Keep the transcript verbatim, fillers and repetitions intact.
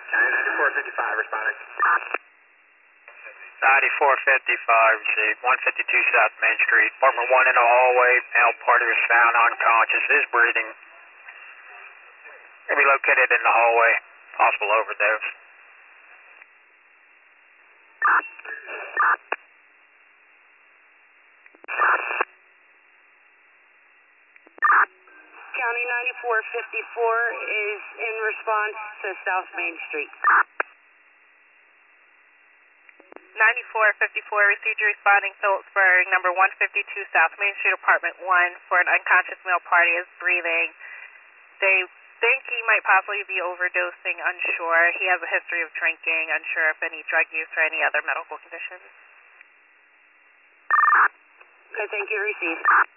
ninety-four fifty-five responding. ninety-four fifty-five, received. one fifty-two South Main Street. Apartment one in the hallway. Male party was found unconscious. Is breathing. Will be located in the hallway. Possible overdose. County ninety-four fifty-four is in response to South Main Street. ninety-four fifty-four, received your responding Phillipsburg, number one fifty-two South Main Street, apartment one, for an unconscious male party is breathing. They think he might possibly be overdosing, unsure. He has a history of drinking, unsure if any drug use or any other medical conditions. Okay, thank you, received.